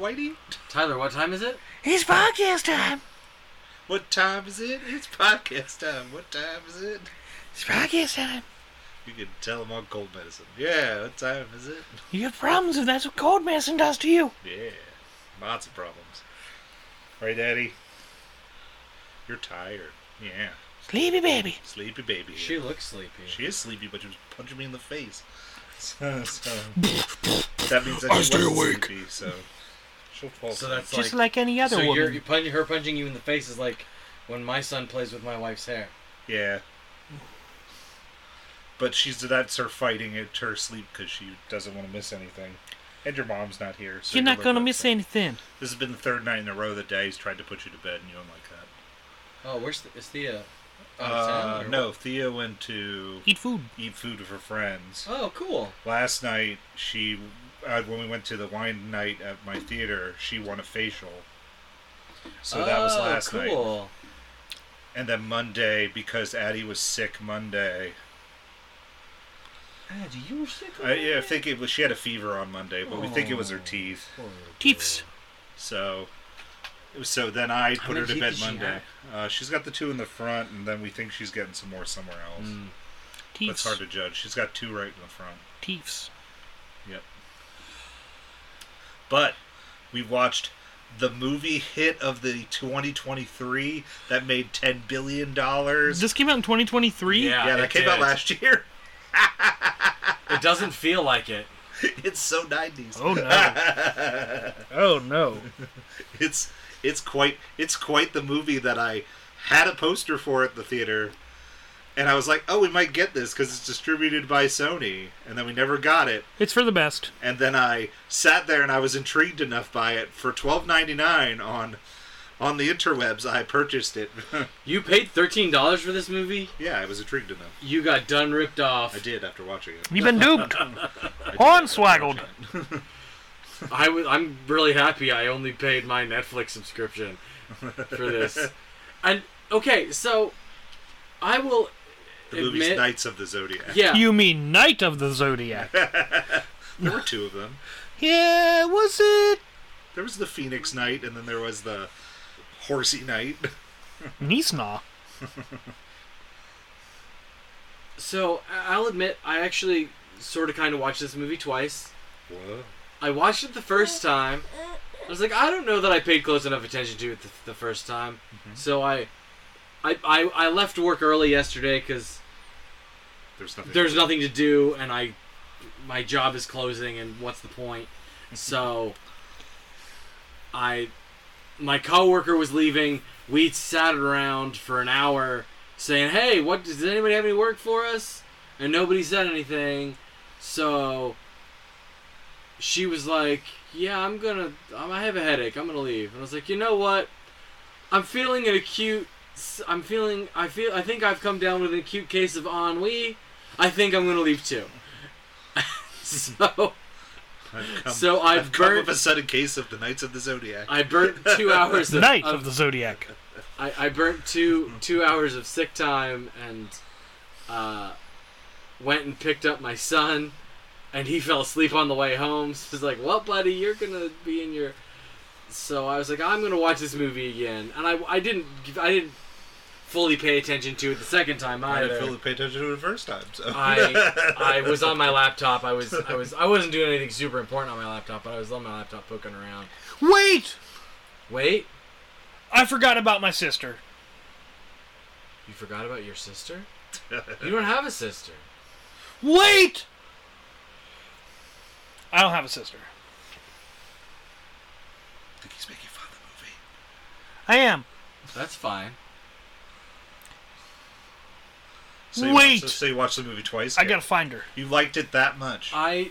Whitey? Tyler, what time is it? It's podcast time. What time is it? It's podcast time. What time is it? It's podcast time. You can tell them on cold medicine. Yeah, what time is it? You have problems if that's what cold medicine does to you. Yeah, lots of problems. Right, Daddy? You're tired. Yeah. Sleepy baby. Sleepy baby. She looks sleepy. She is sleepy, but she was punching me in the face. So that means that I she stay wasn't awake. sleepy, so she'll fall So asleep. that's Just like any other so woman. her punching you in the face is like when my son plays with my wife's hair. Yeah. But that's her fighting it to her sleep because she doesn't want to miss anything. And your mom's not here. So You're not gonna going to miss anything. This has been the third night in a row that Daddy's tried to put you to bed and you don't like that. Oh, is Thea? Out of town, or No, what? Thea went to Eat food. eat food with her friends. Oh, cool. Last night, when we went to the wine night at my theater, she won a facial. So that was last night. Cool. And then Monday, because Addie was sick Monday. Addie, you were sick. I think it was. She had a fever on Monday, but we think it was her teeth. Teeths. So then I put her to many bed teeth does she Monday. She's got the 2 in the front, and then we think she's getting some more somewhere else. But it's Teeths. hard to judge. She's got 2 right in the front. Teeths. Yep. But we watched the movie hit of the 2023 that made $10 billion. This came out in 2023? Yeah, that came out last year. It doesn't feel like it. It's so 90s. Oh, no. Oh, no. It's quite the movie that I had a poster for at the theater, and I was like, oh, we might get this because it's distributed by Sony, and then we never got it. It's for the best. And then I sat there and I was intrigued enough by it for $12.99 on the interwebs. I purchased it. You paid $13 for this movie? Yeah, I was intrigued enough. You got done ripped off. I did after watching it. You've been duped. Hornswaggled. I'm really happy I only paid my Netflix subscription for this. And okay, so I will The movie's admit, Knights of the Zodiac. yeah, You mean Knight of the Zodiac? There were 2 of them. Yeah, was it? There was the Phoenix Knight, and then there was the Horsey Knight. Nisna. So I'll admit I actually sort of kind of watched this movie twice. What? I watched it the first time. I was like, I don't know that I paid close enough attention to it the first time. Mm-hmm. So I left work early yesterday because there's nothing to do, and my job is closing, and what's the point? So my coworker was leaving. We sat around for an hour saying, hey, does anybody have any work for us? And nobody said anything. So she was like, yeah, I have a headache. I'm going to leave. And I was like, you know what? I think I've come down with an acute case of ennui. I think I'm going to leave too. I've come with a sudden case of the Knights of the Zodiac. I burnt 2 hours of Knight of the Zodiac. I burnt two hours of sick time and went and picked up my son, and he fell asleep on the way home. So he's like, well, buddy, you're going to be in your... So I was like, I'm going to watch this movie again. And I didn't fully pay attention to it the second time I either. didn't fully pay attention to it the first time. So. I was on my laptop. I wasn't doing anything super important on my laptop, but I was on my laptop poking around. Wait! I forgot about my sister. You forgot about your sister? You don't have a sister. Wait! I don't have a sister. I think he's making fun of the movie. I am. That's fine. So you watched the movie twice? I gotta find her. You liked it that much? I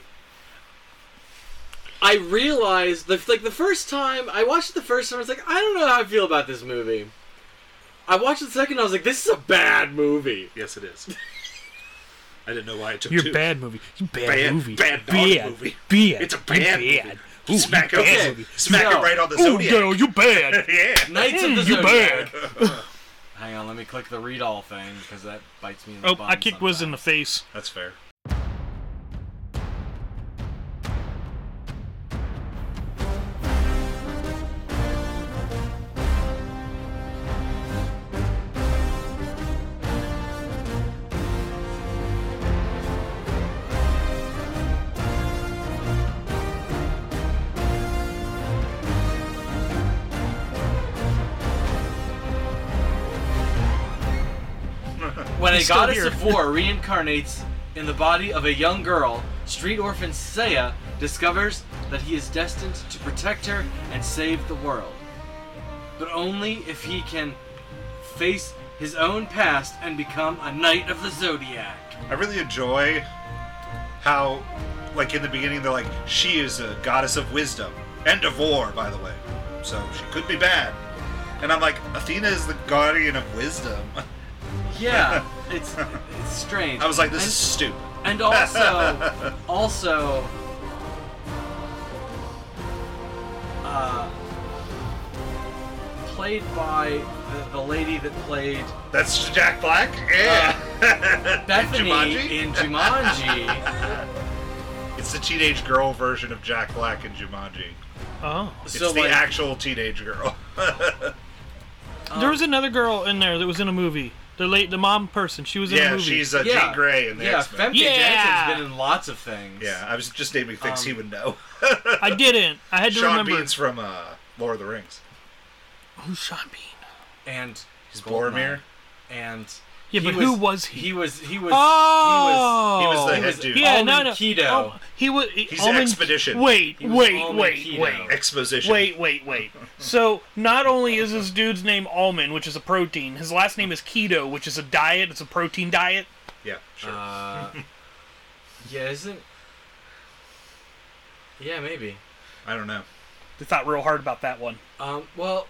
realized, the first time, I watched it the first time, I was like, I don't know how I feel about this movie. I watched it the second, I was like, this is a bad movie. Yes, it is. I didn't know why it took You're bad movie. Bad movie. Bad movie. It's a bad movie. Ooh, Smack bad it. Smack it right on the Zodiac. Oh, you bad. Yeah. Knights of the You Zodiac. bad. Hang on, let me click the read all thing, because that bites me in the Oh, bum I kicked Wiz in the face. That's fair. When a He's still goddess here. of war reincarnates in the body of a young girl, street orphan Seiya discovers that he is destined to protect her and save the world. But only if he can face his own past and become a Knight of the Zodiac. I really enjoy how, like, in the beginning, they're like, she is a goddess of wisdom and of war, by the way. So she could be bad. And I'm like, Athena is the guardian of wisdom. Yeah, it's strange. I was like, this is stupid. And also, played by the lady that played That's Jack Black? Yeah. Bethany Jumanji? in Jumanji. It's the teenage girl version of Jack Black in Jumanji. Oh. It's So, the like, actual teenage girl. There was another girl in there that was in a movie. The mom person. She was in a Yeah, movie. she's Jean Grey in the yeah, X-Men. Femke Yeah. Jansen's been in lots of things. Yeah, I was just naming things he would know. I didn't. I had to Sean remember. Bean's from Lord of the Rings. Who's Sean Bean? And He's Goldmine. Boromir. And Yeah, but who was he? He was Oh! He was the he head was dude. Yeah, Almond no. Keto. Oh, he was. He's Almond- Expedition. Wait, He was wait, Almond wait, Keto. wait. Exposition. Wait. So, not only is this dude's name Almond, which is a protein, his last name is Keto, which is a diet. It's a protein diet. Yeah, sure. Yeah, isn't? Yeah, maybe. I don't know. They thought real hard about that one. Well,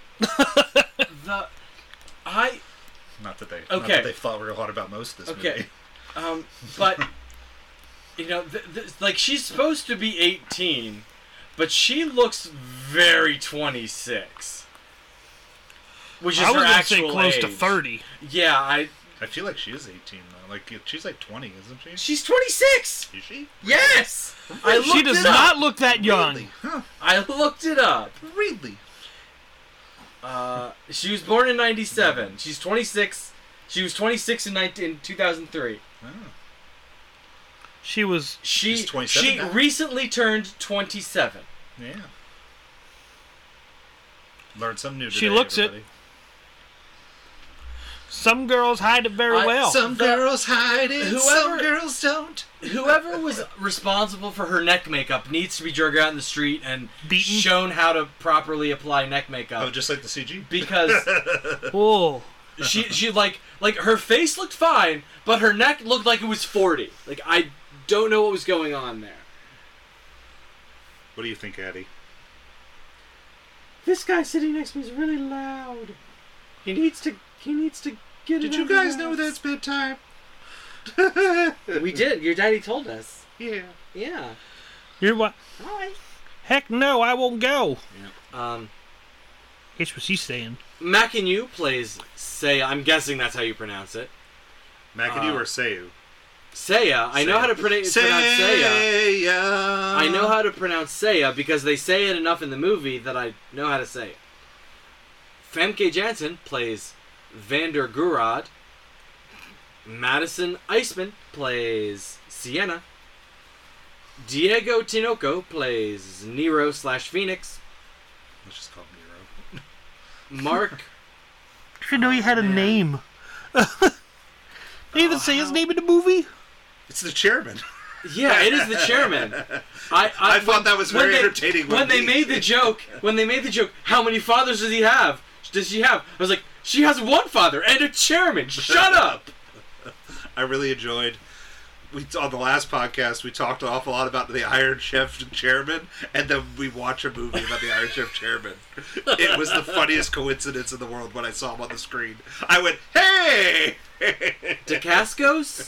Not that they Okay. thought real hard about most of this Okay. movie. But you know, like she's supposed to be 18, but she looks very 26. Which is I was her gonna say actual close to age. 30. Yeah, I feel like she is 18 though. Like she's like 20, isn't she? she's 26. Is she? Yes. I looked She does it up. not look that young. Really? Huh? I looked it up. Really? She was born in 97. She's 26. She was 26 in 2003. Oh. She was. She's 27 She now? recently turned 27. Yeah. Learned something new today, She looks it. everybody. Some girls hide it very well. Some girls hide it, some girls don't. Whoever was responsible for her neck makeup needs to be dragged out in the street and Beaten? shown how to properly apply neck makeup. Oh, just like the CG? Because Oh. she like her face looked fine, but her neck looked like it was 40. Like I don't know what was going on there. What do you think, Addie? This guy sitting next to me is really loud. He needs to get Did you guys know that it's bedtime? We did. Your daddy told us. Yeah. Yeah. You're what? Hi. Heck no, I won't go. That's what she's saying. McIntyre plays Seiya. I'm guessing that's how you pronounce it. McAdoo or Seiyu? Seiya. I know how to pronounce Seiya. Seiya. I know how to pronounce Seiya because they say it enough in the movie that I know how to say it. Femke Jansen plays Vander Gurad. Madison Iceman plays Sienna. Diego Tinoco plays Nero/Phoenix. Let's just call him Nero. Mark. I didn't know he had a name. They even say his name in the movie? It's the chairman. Yeah, it is the chairman. I thought that was very entertaining When they made the joke, how many fathers does he have? Does she have? I was like, she has one father and a chairman. Shut up. I really enjoyed. On the last podcast, we talked an awful lot about the Iron Chef chairman, and then we watch a movie about the Iron Chef chairman. It was the funniest coincidence in the world when I saw him on the screen. I went, "Hey!" Dacascos?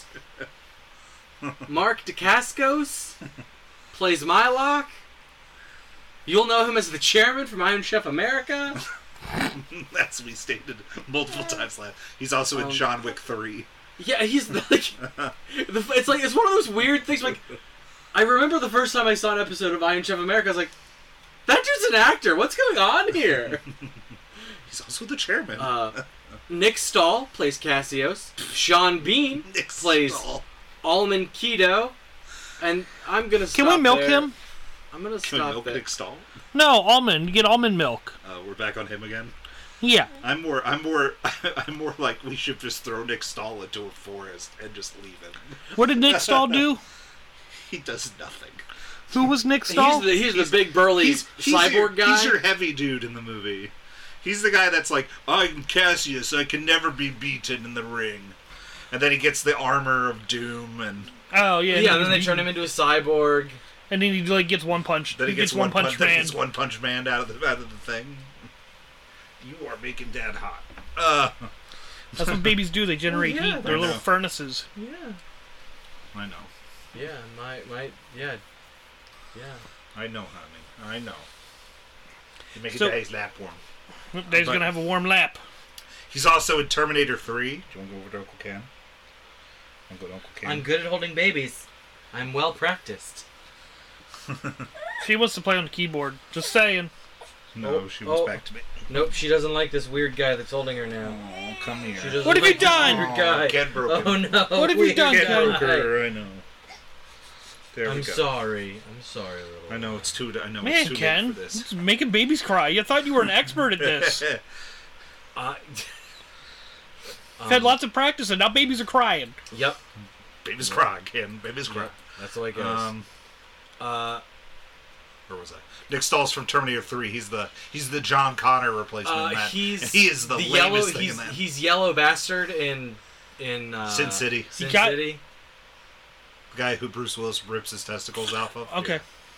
Mark Dacascos plays Mylock. You'll know him as the chairman from Iron Chef America. That's we stated multiple times last. He's also in John Wick 3. Yeah, he's like, it's one of those weird things. Like, I remember the first time I saw an episode of Iron Chef America, I was like, that dude's an actor. What's going on here? He's also the chairman. Nick Stahl plays Cassios. Sean Bean Nick plays Stahl. Almond Keto. And I'm gonna stop Can we milk there. him? I'm gonna Can we stop milk there. Nick Stahl? No, almond. You get almond milk. We're back on him again. Yeah. I'm more like we should just throw Nick Stahl into a forest and just leave him. What did Nick Stahl do? He does nothing. Who was Nick Stahl? He's the big burly cyborg guy. He's your heavy dude in the movie. He's the guy that's like, I'm Cassius, I can never be beaten in the ring. And then he gets the armor of doom and... Oh, yeah. Yeah, and then they turn him into a cyborg. And then he like gets one punch. Then he gets one punch man. Then he gets one punch man out of the thing. You are making Dad hot. That's what babies do. They generate yeah, heat. They're I little know. furnaces. Yeah. I know. Yeah, yeah. I know, honey. I know. You make So- Daddy's lap warm. Dave's But- gonna have a warm lap. He's also in Terminator 3. Do you want to go over to Uncle Ken? I'll go to Uncle Ken. I'm good at holding babies. I'm well practiced. She wants to play on the keyboard. Just saying. No, she wants back to me. Nope, she doesn't like this weird guy that's holding her now. Oh, come here. She doesn't What have you like this done? Weird guy. Ken broke Oh him. no! What have you weird done, Ken Ken? broke her, I know. There we I'm go. sorry. I'm sorry, little. I know it's too. I know Man, it's too Ken, late for this. it's making babies cry. You thought you were an expert at this. You've had lots of practice, and now babies are crying. Yep. Baby's crying, Ken. Baby's crying. That's the way it goes. Where was I? Nick Stahl's from Terminator 3. He's the John Connor replacement. in that. He's And he is the lamest yellow. thing in that. He's Yellow Bastard in Sin City. Sin got- City. The guy who Bruce Willis rips his testicles off of. Okay.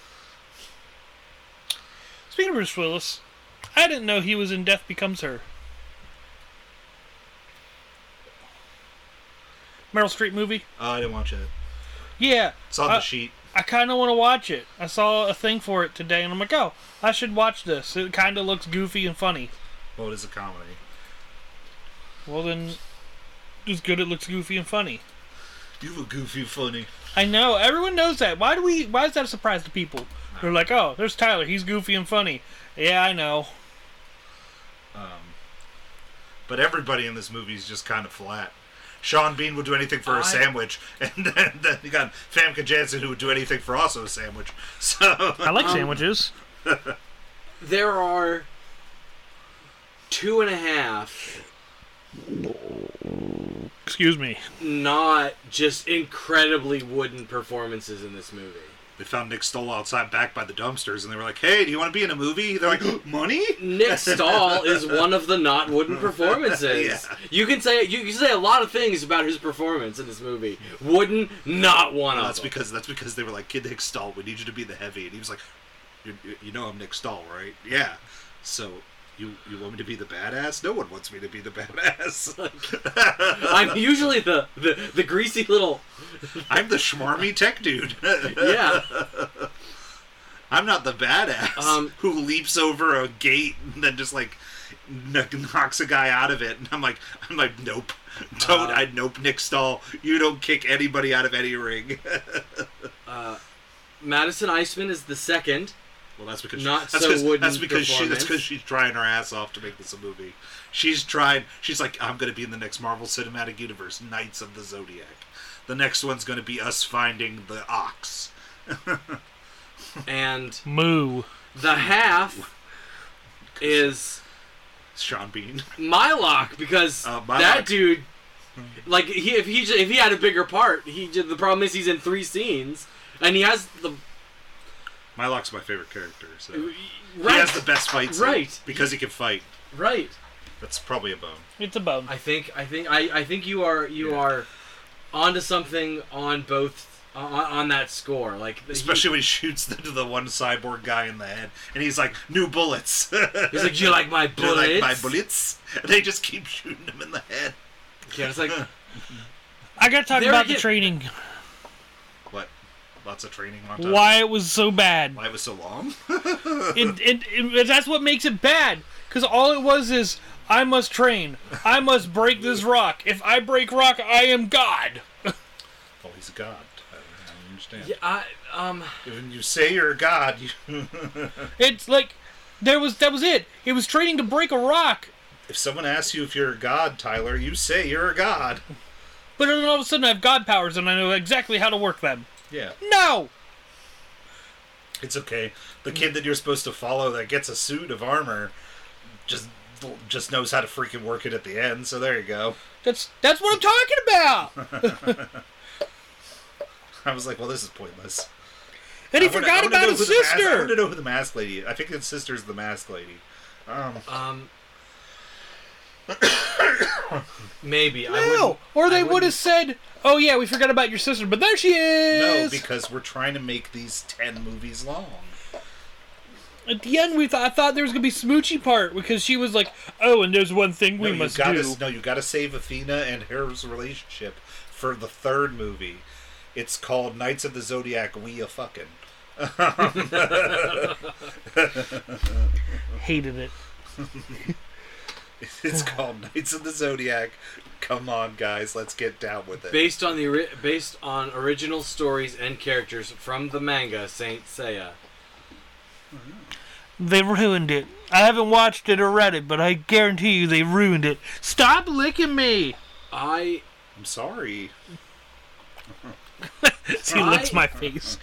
Speaking of Bruce Willis, I didn't know he was in Death Becomes Her. Meryl Streep movie? Oh, I didn't watch it. Yeah. It's on the sheet. I kind of want to watch it. I saw a thing for it today, and I'm like, oh, I should watch this. It kind of looks goofy and funny. Well, it is a comedy. Well, then, it's good it looks goofy and funny. You look goofy and funny. I know. Everyone knows that. Why is that a surprise to people? They're like, oh, there's Tyler. He's goofy and funny. Yeah, I know. But everybody in this movie is just kind of flat. Sean Bean would do anything for a sandwich, and then you got Famke Janssen who would do anything for also a sandwich. So I like sandwiches. There are 2.5 Excuse me. not just incredibly wooden performances in this movie. they found Nick Stahl outside back by the dumpsters, and they were like, "Hey, do you want to be in a movie?" They're like, "Money?" Nick Stahl is one of the not wooden performances. Yeah. You can say a lot of things about his performance in this movie. Wooden, not one of That's them. because they were like, "Kid Nick Stahl, we need you to be the heavy," and he was like, "You know I'm Nick Stahl, right?" "Yeah." "So you want me to be the badass?" "No one wants me to be the badass." I'm usually the greasy little. I'm the schmarmy tech dude. Yeah. I'm not the badass who leaps over a gate and then just like knocks a guy out of it. And I'm like, nope, nope, Nick Stahl. You don't kick anybody out of any ring. Madison Iceman is the second. Well, that's because wooden that's because performance. she's trying her ass off to make this a movie. She's like, I'm going to be in the next Marvel Cinematic Universe, Knights of the Zodiac. The next one's going to be us finding the ox. And Moo. the half is Sean Bean. Mylock, because Mylock. that dude, like, if he had a bigger part, the problem is he's in 3 scenes, and he has the Mylock's my favorite character, so right. he has the best fight scene Right. because he can fight. Right. That's probably a bone. It's a bum. I think you are onto something on both on that score, like Especially when he shoots the one cyborg guy in the head, and he's like, "New bullets." He's like, "You like my "Do you bullets?" like my bullets? And they just keep shooting him in the head. Yeah, it's like I gotta talk There about again- the training. What? Lots of training montage. Why it was so bad. Why it was so long? That's what makes it bad. Because all it was is, I must train. I must break this rock. If I break rock, I am God. Oh, he's a god. I don't understand. yeah, When you say you're a god, you... It's like, that was it. It was training to break a rock. if someone asks you if you're a god, Tyler, you say you're a god. But then all of a sudden I have God powers and I know exactly how to work them. Yeah. No! It's okay. The kid that you're supposed to follow that gets a suit of armor just just knows how to freaking work it at the end. So there you go. That's what I'm talking about. I was like, well, this is pointless. And he forgot about his sister. I want to know who the mask lady is. I think his sister's the mask lady. Maybe. No, or they would have said, "Oh yeah, we forgot about your sister," but there she is. No, because we're trying to make these 10 movies long. At the end, I thought there was gonna be smoochy part because she was like, "Oh, and there's one thing we must do." No, you gotta save Athena and Hera's relationship for the third movie. It's called Knights of the Zodiac. We a fucking. Hated it. It's called Knights of the Zodiac. Come on, guys, let's get down with it. Based on original stories and characters from the manga Saint Seiya. They ruined it. I haven't watched it or read it, but I guarantee you they ruined it. Stop licking me! I'm sorry. He licks my face.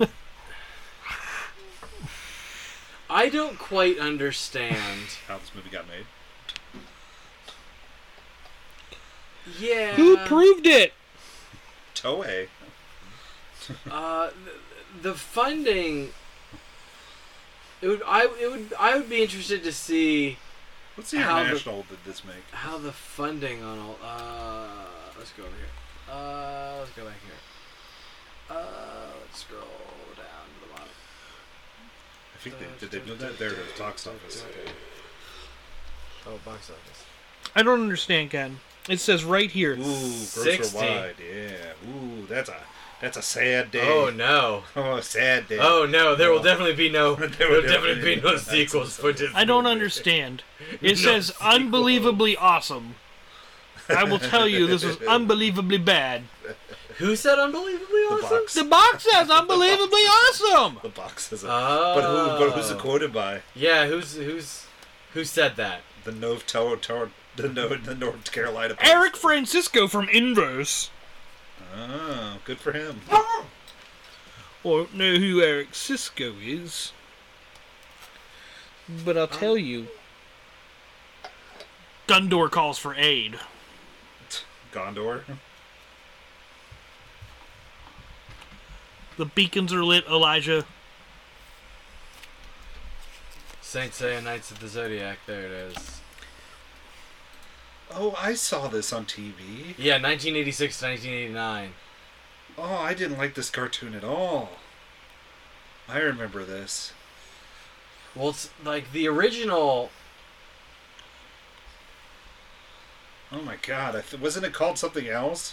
I don't quite understand How this movie got made. Yeah. Who proved it? Toei. The funding. I would be interested to see What's the international did this make? how the funding on all. Let's go over here. Let's go back here. Let's scroll down to the bottom. I think did they do that? There it is, box office. Oh, box office. I don't understand, Ken. It says right here. Ooh, gross 60. wide, yeah. Ooh, that's a sad day. Oh no. Oh, a sad day. Oh no, there will definitely be no There will definitely be no sequels for Disney. I don't understand. It says sequels. unbelievably awesome. I will tell you, this was unbelievably bad. Who said unbelievably awesome? box. The box says unbelievably awesome. The box is Oh. but who's it quoted by? Yeah, who said that? The North Carolina Post. Eric Francisco from Inverse. Oh, good for him. I don't know who Eric Cisco is, but I'll tell you. Gundor calls for aid. Gondor. The beacons are lit, Elijah. Saint Seiya Knights of the Zodiac. There it is. Oh, I saw this on TV. Yeah, 1986 to 1989. Oh, I didn't like this cartoon at all. I remember this. Well, it's like the original. Oh my god, wasn't it called something else?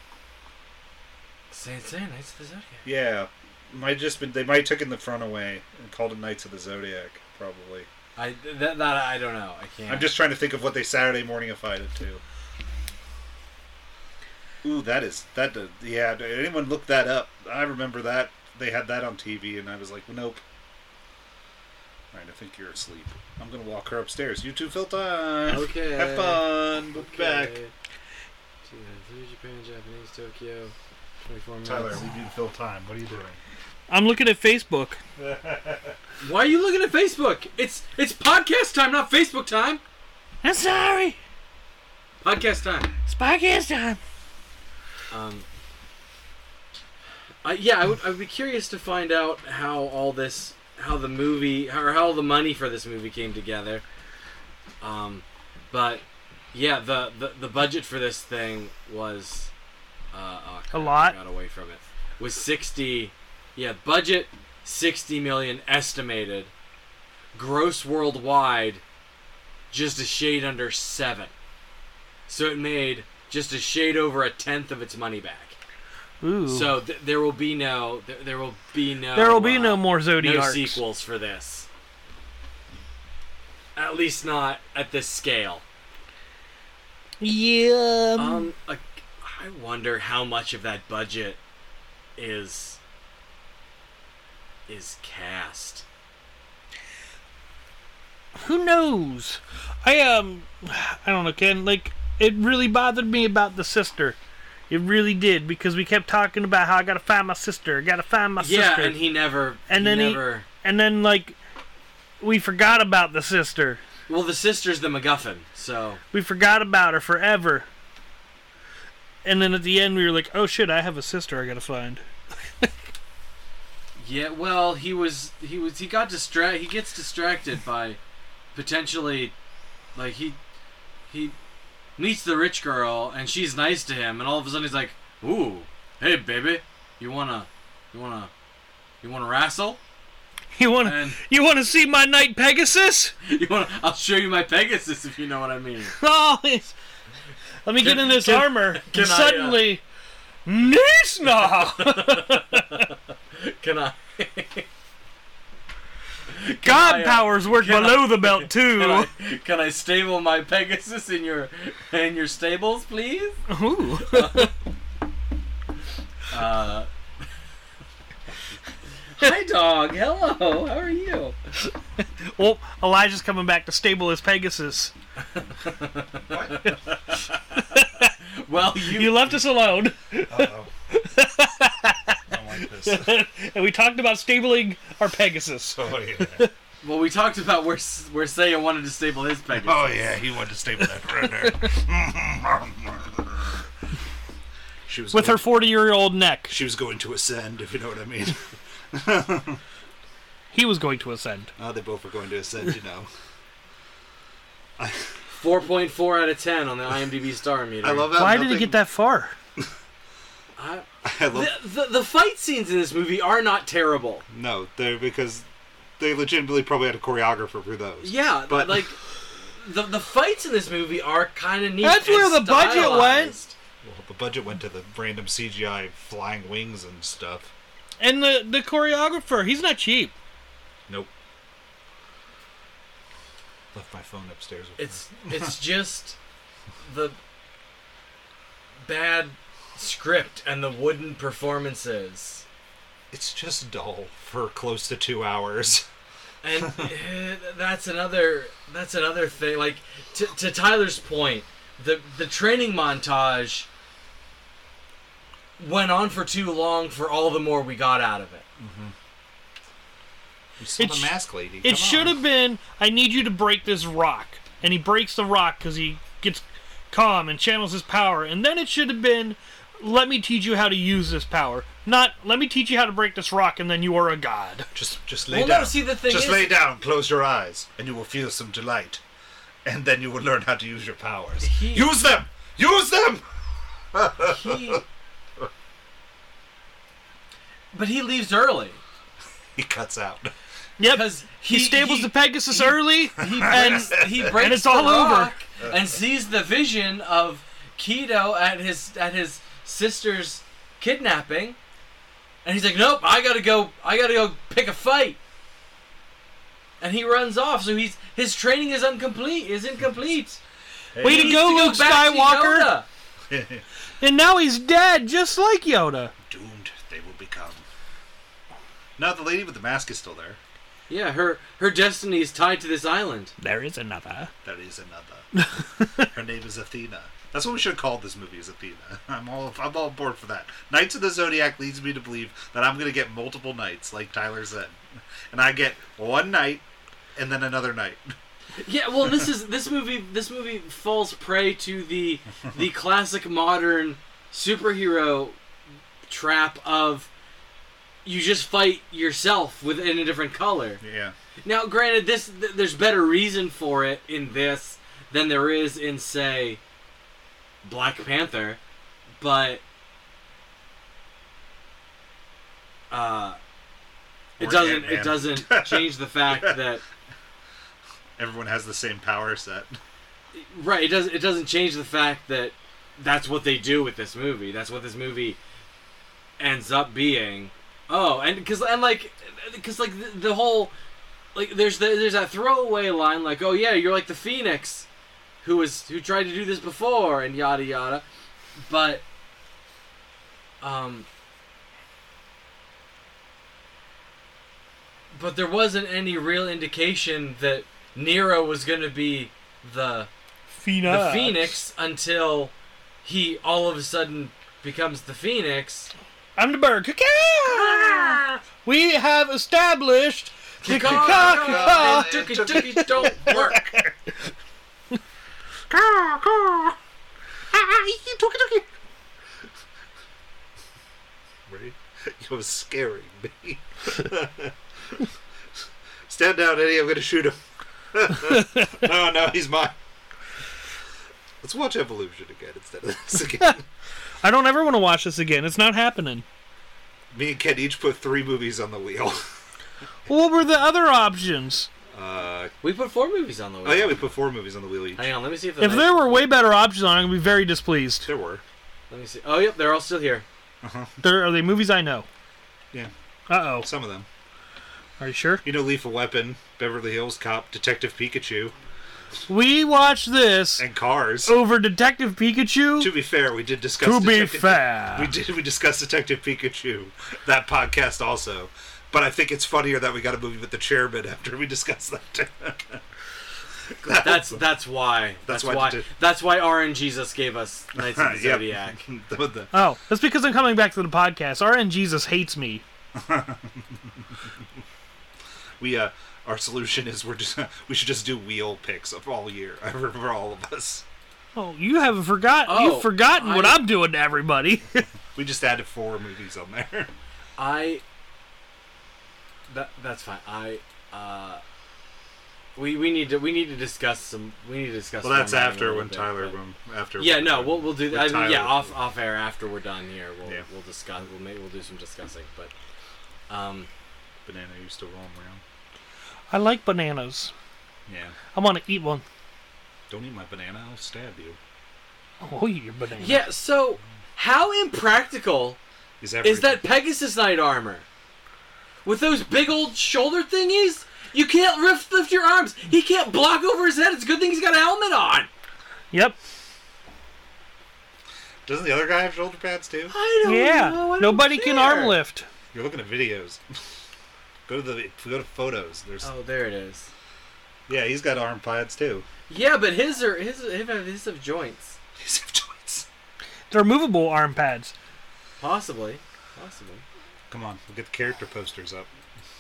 Saint Seiya Knights of the Zodiac. Yeah. They might have taken the front away and called it Knights of the Zodiac, probably. I don't know. I can't. I'm just trying to think of what they Saturday morningified it to. Ooh, yeah, did anyone look that up? I remember that. They had that on TV, and I was like, nope. Alright, I think you're asleep. I'm going to walk her upstairs. You two fill time. Okay. Have fun. We'll be back. Japan, Japanese, Tokyo. 24 minutes. Tyler, we do fill time. What are you doing? I'm looking at Facebook. Why are you looking at Facebook? It's podcast time, not Facebook time. I'm sorry. Podcast time. It's podcast time. I would be curious to find out how all the money for this movie came together. But yeah, the budget for this thing was a lot. I got away from it. Was 60. Yeah, budget 60 million estimated. Gross worldwide, just a shade under 7. So it made just a shade over a tenth of its money back. Ooh. So there will be no more Zodiacs. no sequels for this. At least not at this scale. Yeah. I wonder how much of that budget is cast. Who knows? I don't know, Ken. Like, it really bothered me about the sister. It really did, because we kept talking about how I gotta find my sister. Yeah, and he never. And then like, we forgot about the sister. Well, the sister's the MacGuffin, so... We forgot about her forever. And then at the end we were like, oh shit, I have a sister I gotta find. Yeah, well, he gets distracted by potentially, like, he meets the rich girl and she's nice to him, and all of a sudden he's like, ooh, hey baby, you wanna wrestle? You wanna see my knight Pegasus? I'll show you my Pegasus, if you know what I mean. Oh, let me get in this armor. And suddenly, Nisna! Can I? God powers work below the belt too. Can I stable my Pegasus in your stables, please? Ooh. Hi, dog. Hello. How are you? Well, Elijah's coming back to stable his Pegasus. What? Well, you left us alone. Uh-oh. I don't like this. And we talked about stabling our Pegasus. Oh, yeah. Well, we talked about where Seiya wanted to stable his Pegasus. Oh, yeah, he wanted to stable that runner. She was With her 40-year-old neck. She was going to ascend, if you know what I mean. He was going to ascend. Oh, they both were going to ascend, you know. 4.4 out of 10 on the IMDb star meter. I love that. Why did it get that far? I love the fight scenes in this movie are not terrible. No, they're because they legitimately probably had a choreographer for those. Yeah, but like the fights in this movie are kind of neat. That's where the budget went. Well, the budget went to the random CGI flying wings and stuff. And the choreographer, he's not cheap. Nope. Left my phone upstairs with It's just the bad script and the wooden performances. It's just dull for close to 2 hours. And that's another thing. Like to Tyler's point, the training montage went on for too long for all the more we got out of it. Mm-hmm. You saw the mask lady. It should have been, I need you to break this rock. And he breaks the rock because he gets calm and channels his power. And then it should have been, let me teach you how to use this power. Not, let me teach you how to break this rock and then you are a god. Just lay down. No, see, the thing just is, lay down, close your eyes, and you will feel some delight. And then you will learn how to use your powers. Use them! Use them! But he leaves early. He cuts out. Yep, because he stables the Pegasus early, and it's all over. And sees the vision of Kido at his sister's kidnapping, and he's like, "Nope, I gotta go pick a fight." And he runs off. So his training is incomplete. Hey. Way to go, Luke Skywalker! And now he's dead, just like Yoda. Doomed they will become. Now the lady with the mask is still there. Yeah, her destiny is tied to this island. There is another. There is another. Her name is Athena. That's what we should have called this movie, is Athena. I'm all board for that. Knights of the Zodiac leads me to believe that I'm going to get multiple nights, like Tyler said. And I get one night, and then another night. Yeah, well, this movie falls prey to the classic modern superhero trap of you just fight yourself in a different color. Yeah. Now, granted, there's better reason for it in this than there is in, say, Black Panther, but it doesn't change the fact that everyone has the same power set. Right. It doesn't change the fact that that's what they do with this movie. That's what this movie ends up being. Oh, and because the whole, like, there's that throwaway line like, oh yeah, you're like the Phoenix who tried to do this before, and yada yada, but there wasn't any real indication that Nero was going to be the Phoenix until he all of a sudden becomes the Phoenix. I'm the bird. We have established Tookie don't work. Right? It was scaring me. Stand down, Eddie. I'm going to shoot him. No, he's mine. Let's watch Evolution again instead of this again. I don't ever want to watch this again. It's not happening. Me and Ken each put 3 movies on the wheel. What were the other options? We put 4 movies on the wheel. Oh yeah, we put 4 movies on the wheel each. Hang on, let me see if If there were way better options on it, I'd be very displeased. There were. Let me see. Oh, yep, they're all still here. Are they movies I know? Yeah. Uh-oh. Some of them. Are you sure? You know, Lethal Weapon, Beverly Hills Cop, Detective Pikachu, We watched this and Cars. over Detective Pikachu. To be fair, we did discuss. We discussed Detective Pikachu, that podcast also. But I think it's funnier that we got a movie with the chairman after we discussed that. That's why. That's why RN Jesus gave us Knights of the Zodiac. Oh, that's because I'm coming back to the podcast. RN Jesus hates me. Our solution is we should just do wheel picks of all year for all of us. Oh, you haven't forgotten. You've forgotten what I'm doing to everybody. We just added 4 movies on there. That's fine. We need to discuss some. We need to discuss. Well, that's after when Tyler. After. Yeah, no, we'll do that. Yeah, off air after we're done here. We'll discuss. We'll do some discussing. But, Banana, you still rolling around? I like bananas. Yeah. I want to eat one. Don't eat my banana. I'll stab you. Oh, eat your banana. Yeah. So, how impractical is that Pegasus Knight armor? With those big old shoulder thingies, you can't lift your arms. He can't block over his head. It's a good thing he's got a helmet on. Yep. Doesn't the other guy have shoulder pads too? I don't know. Nobody can arm lift. You're looking at videos. Go to photos. There it is. Yeah, he's got arm pads too. Yeah, but his have joints. His have joints. They're movable arm pads. Possibly. Come on, we'll get the character posters up.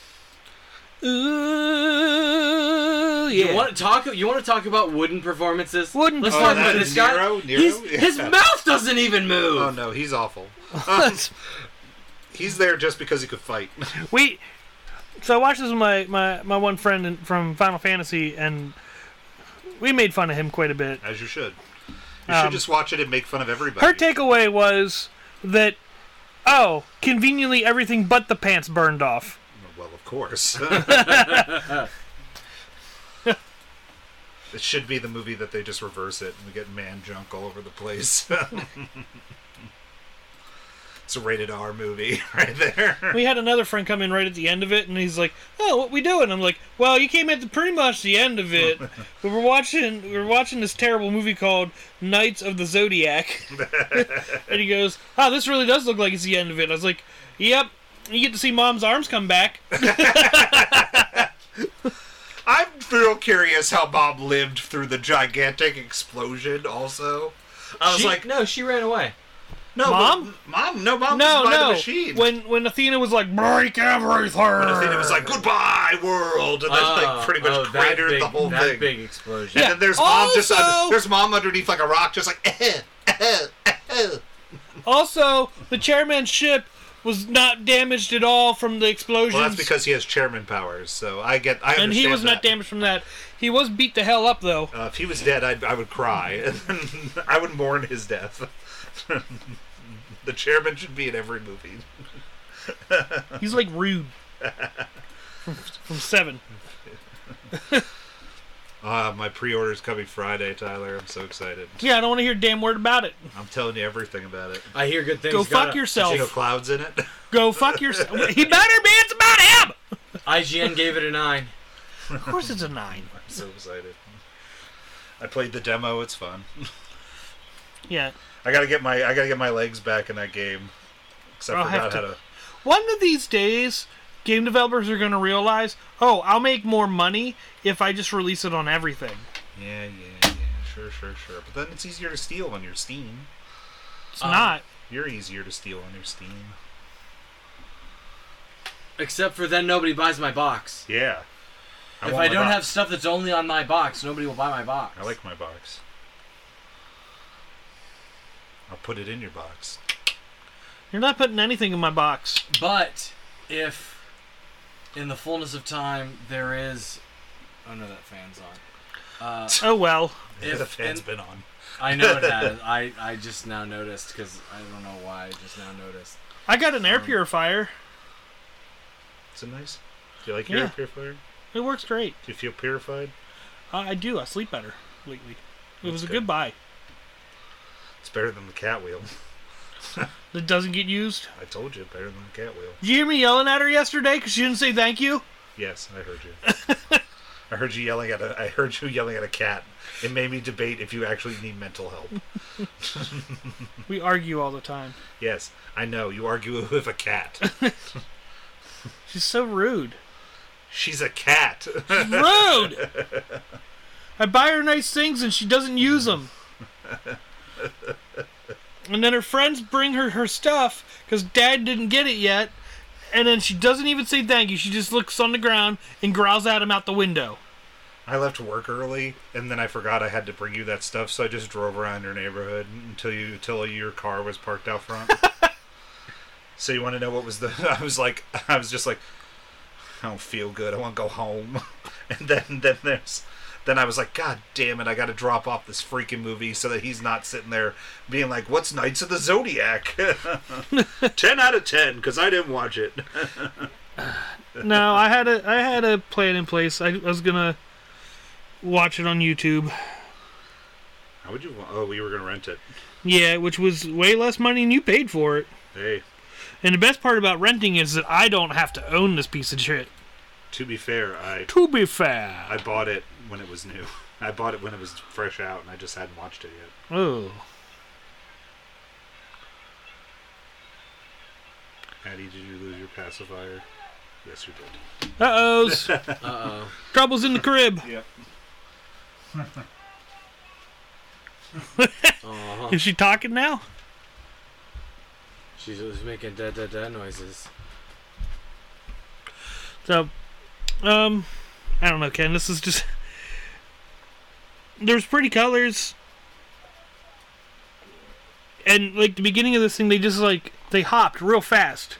Ooh, yeah. You want to talk about wooden performances? Let's talk about this guy. Nero? His mouth doesn't even move. Oh no, he's awful. He's there just because he could fight. So I watched this with my one friend from Final Fantasy, and we made fun of him quite a bit. As you should. You should just watch it and make fun of everybody. Her takeaway was that, conveniently everything but the pants burned off. Well, of course. It should be the movie that they just reverse it and we get man junk all over the place. It's a rated R movie right there. We had another friend come in right at the end of it, and he's like, "Oh, what we doing?" I'm like, "Well, you came at pretty much the end of it. But we're watching this terrible movie called Knights of the Zodiac." And he goes, "Oh, this really does look like it's the end of it." I was like, "Yep, you get to see Mom's arms come back." I'm real curious how Mom lived through the gigantic explosion. Also, no, she ran away. No, Mom was by the machine. When Athena was like, break everything. When Athena was like, goodbye world, and then pretty much cratered the whole thing. That big explosion. And then there's Mom there's Mom underneath like a rock, just like. Also, the chairman's ship was not damaged at all from the explosions. Well, that's because he has chairman powers. So I understand. And he was not damaged from that. He was beat the hell up though. If he was dead, I would cry. I would mourn his death. The chairman should be in every movie. He's like Rude from Seven. My pre-order's coming Friday, Tyler. I'm so excited. Yeah, I don't want to hear a damn word about it. I'm telling you everything about it. I hear good things. Go fuck yourself. No clouds in it. Go fuck yourself. He better be. It's about him. IGN gave it a 9. Of course, it's a 9. I'm so excited. I played the demo. It's fun. Yeah. I gotta get my legs back in that game. Except I forgot how to. One of these days, game developers are going to realize, I'll make more money if I just release it on everything. Yeah. Sure. But then it's easier to steal on your Steam. It's not. You're easier to steal on your Steam. Except for then nobody buys my box. Yeah. If I don't have stuff that's only on my box, nobody will buy my box. I like my box. I'll put it in your box. You're not putting anything in my box. But if, in the fullness of time, there is... Oh no, that fan's on. Oh well. The fan's been on. I know it has. I just now noticed, because I don't know why I just now noticed. I got an air purifier. Is it nice? Do you like your air purifier? It works great. Do you feel purified? I do. I sleep better lately. It was a good. good buy. It's better than the cat wheel. That doesn't get used. I told you, better than the cat wheel. Did you hear me yelling at her yesterday because she didn't say thank you? Yes, I heard you. I heard you yelling at a cat. It made me debate if you actually need mental help. We argue all the time. Yes, I know. You argue with a cat. She's so rude. She's a cat. Rude! I buy her nice things and she doesn't use them. And then her friends bring her stuff because Dad didn't get it yet. And then she doesn't even say thank you. She just looks on the ground and growls at him out the window. I left work early, and then I forgot I had to bring you that stuff, so I just drove around your neighborhood until your car was parked out front. So you want to know what was I was just like, I don't feel good. I want to go home. And then I was like, God damn it, I got to drop off this freaking movie so that he's not sitting there being like, what's Knights of the Zodiac? 10 out of 10, because I didn't watch it. No, I had a plan in place. I was gonna watch it on YouTube. How would you? Oh, you were gonna rent it. Yeah, which was way less money than you paid for it. Hey. And the best part about renting is that I don't have to own this piece of shit. To be fair, I bought it when it was new. I bought it when it was fresh out, and I just hadn't watched it yet. Oh. Addie, did you lose your pacifier? Yes, you did. Uh-ohs. Uh-oh. Trouble's in the crib. Yep. Is she talking now? She's making da-da-da noises. So, I don't know, Ken. This is just... There's pretty colors. And, like, the beginning of this thing, they hopped real fast.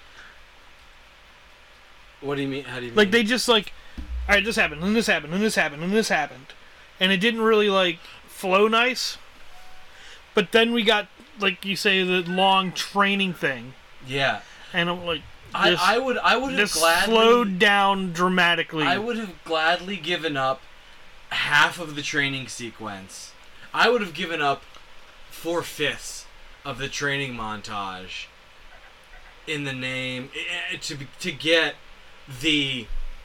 What do you mean? How do you mean? Like, they just, like... Alright, this happened, and this happened, and this happened, and this happened. And it didn't really, like, flow nice. But then we got, like you say, the long training thing. Yeah. And I'm like... I would have this gladly... slowed down dramatically. I would have gladly given up half of the training sequence. I would have given up 4/5 of the training montage in the name to get the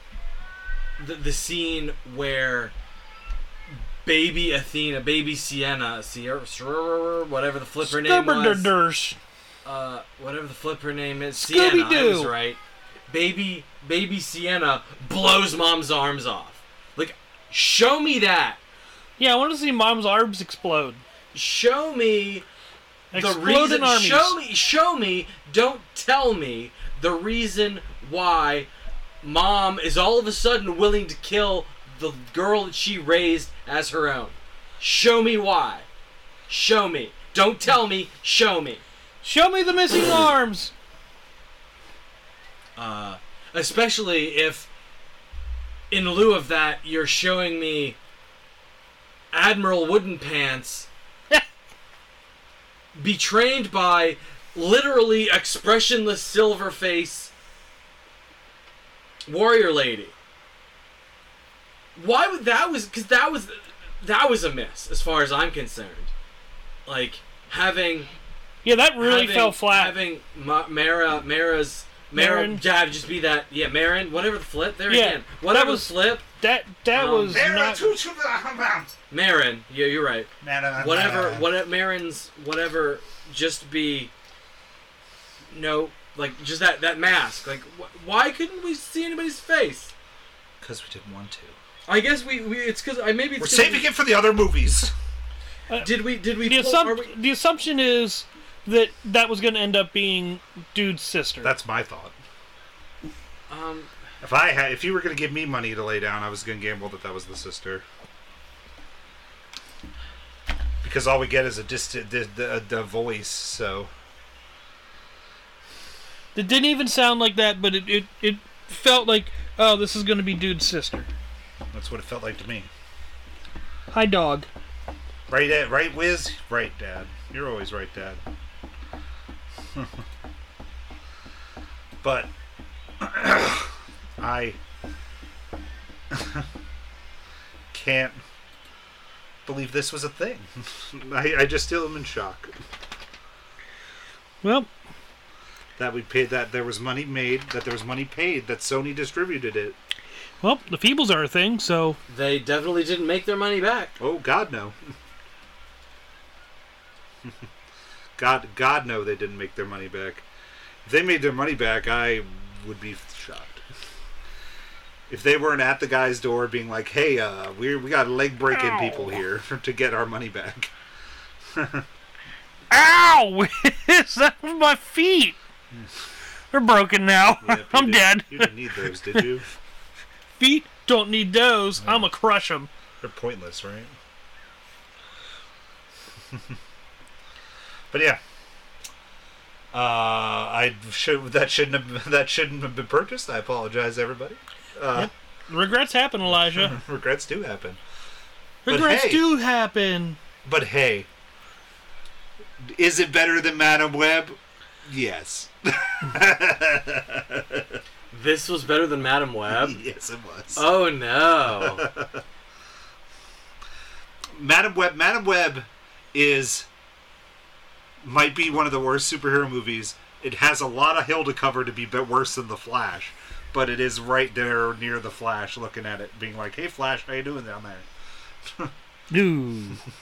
scene where baby Athena, baby Sierra, whatever the flipper name was. Whatever the flipper name is, Sienna. I was right. Baby Sienna blows Mom's arms off. Like, show me that. Yeah, I want to see Mom's arms explode. Show me the reason. Armies. Show me. Don't tell me the reason why Mom is all of a sudden willing to kill the girl that she raised as her own. Show me why. Show me. Don't tell me. Show me. Show me the missing arms! Especially if, in lieu of that, you're showing me Admiral Wooden Pants be trained by literally expressionless silver face warrior lady. Why would that was? Because that was a miss as far as I'm concerned. Like having. Yeah, that really fell flat. Having Mara's Marin. Yeah, just be that. Yeah, Marin. Whatever the flip. There yeah, again. Whatever the flip. That was not... Marin. Yeah, you're right. Whatever. Marin's. Whatever. Just be. No, like just that mask. Like, why couldn't we see anybody's face? Because we didn't want to. I guess we it's because maybe we're saving it for the other movies. Did we? The assumption is that was going to end up being Dude's sister. That's my thought. If you were going to give me money to lay down, I was going to gamble that was the sister. Because all we get is the voice, so... It didn't even sound like that, but it felt like, oh, this is going to be dude's sister. That's what it felt like to me. Hi, dog. Right, right, Wiz? Right, Dad. You're always right, Dad. But... I... can't... believe this was a thing. I just still am in shock. Well, that we paid, that there was money made, that there was money paid, that Sony distributed it. Well, the Feebles are a thing, so... They definitely didn't make their money back. Oh, God, no. God, no, they didn't make their money back. If they made their money back, I would be shocked. If they weren't at the guy's door being like, hey, we got leg breaking people here to get our money back. Ow! That was my feet! They're broken now. Yep, I'm dead. You didn't need those, did you? Feet don't need those. No. I'm gonna crush them. They're pointless, right? But yeah. That shouldn't have been purchased. I apologize, everybody. Yep. Regrets happen, Elijah. Regrets do happen. Regrets do happen. But hey, is it better than Madam Web? Yes. This was better than Madam Web? Yes, it was. Oh no. Madam Web might be one of the worst superhero movies. It has a lot of hill to cover to be worse than The Flash. But it is right there near the Flash, looking at it, being like, "Hey, Flash, how you doing down there?" Ooh.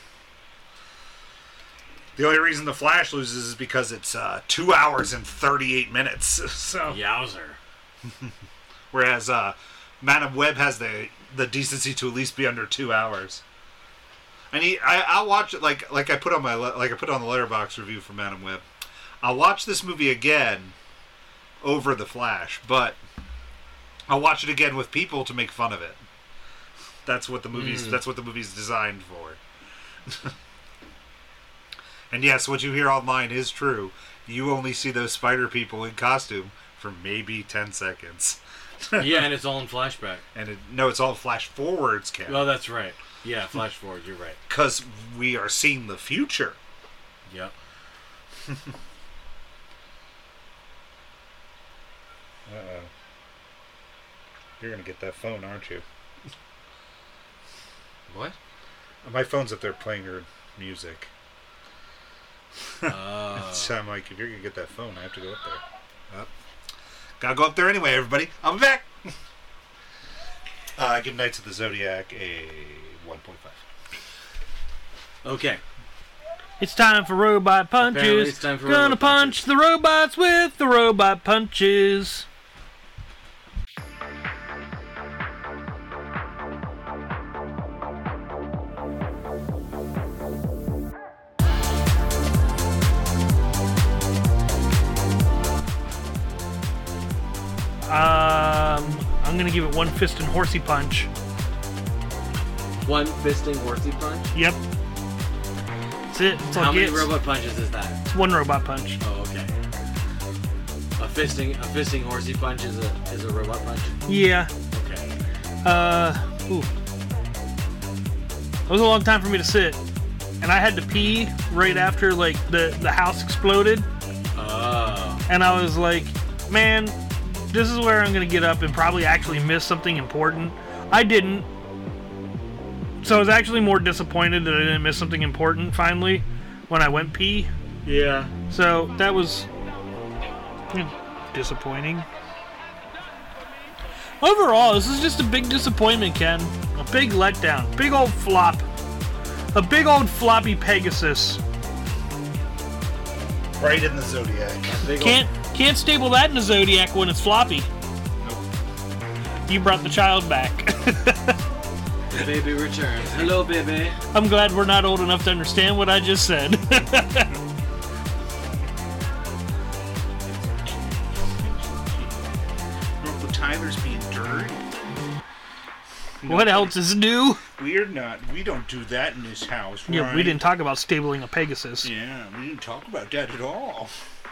The only reason the Flash loses is because it's 2 hours and 38 minutes. So Yowzer. whereas Madam Web has the decency to at least be under 2 hours. I'll watch it like I put on the Letterboxd review for Madam Web. I'll watch this movie again over the Flash, but I'll watch it again with people to make fun of it. That's what the movie's designed for. And yes, what you hear online is true. You only see those spider people in costume for maybe 10 seconds. Yeah, and it's all in flashback. And it's all flash forwards, Ken. Well, that's right. Yeah, flash forward, you're right. Because we are seeing the future. Yep. Uh-oh. You're going to get that phone, aren't you? What? My phone's up there playing your music. Oh. So I'm like, if you're going to get that phone, I have to go up there. Up. Gotta go up there anyway, everybody. I'll be back. Give Knights of the Zodiac a 1.5. Okay. It's time for robot punches. Apparently it's time for Gonna robot punch punches. the robots with the robot punches. I'm gonna give it one fist and horsey punch. One fisting horsey punch? Yep. That's it. That's all How it many gets. robot punches is that? It's one robot punch. Oh, okay. A fisting horsey punch is a robot punch? Yeah. Okay. Ooh. It was a long time for me to sit. And I had to pee right after, like, the house exploded. Oh. And I was like, man, this is where I'm going to get up and probably actually miss something important. I didn't. So I was actually more disappointed that I didn't miss something important, finally, when I went pee. Yeah. So that was disappointing. Overall, this is just a big disappointment, Ken. A big letdown. Big old flop. A big old floppy Pegasus. Right in the Zodiac. Can't stable that in the Zodiac when it's floppy. Nope. You brought the child back. The baby returns. Hello, baby. I'm glad we're not old enough to understand what I just said. Tyler's being dirty. What else is new? We don't do that in this house, right? Yeah, we didn't talk about stabling a Pegasus. Yeah, we didn't talk about that at all.